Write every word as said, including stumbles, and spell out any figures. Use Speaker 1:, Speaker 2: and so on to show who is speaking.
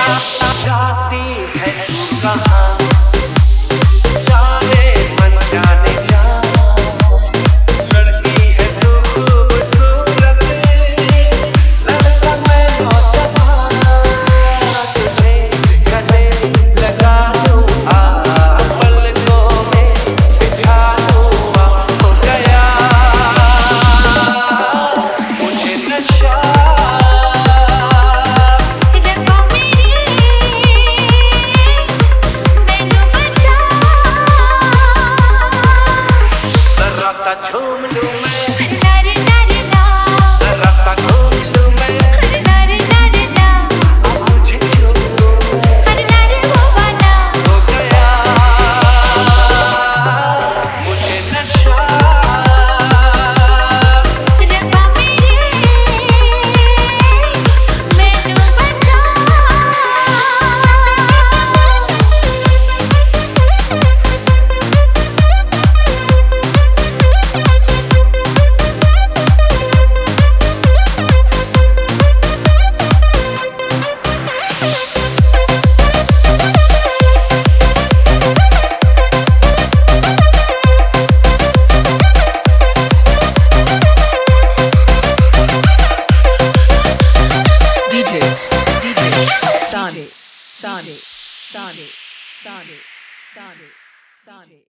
Speaker 1: जाती है तू कहाँ, जाने मन जाने जा, लड़की है तू खूबसूरत, लड़का मैं नौजवान, तुझे गले लगा लूं आ, पलकों में बिछा लूं आ, हो गया मुझे नशा। झूम लूं मैं रास्ता घूम लूं मैं, मुझे छू लूं हो गया मुझे नशा। Sonic, Sonic, Sonic, Sonic, Sonic, Sonic.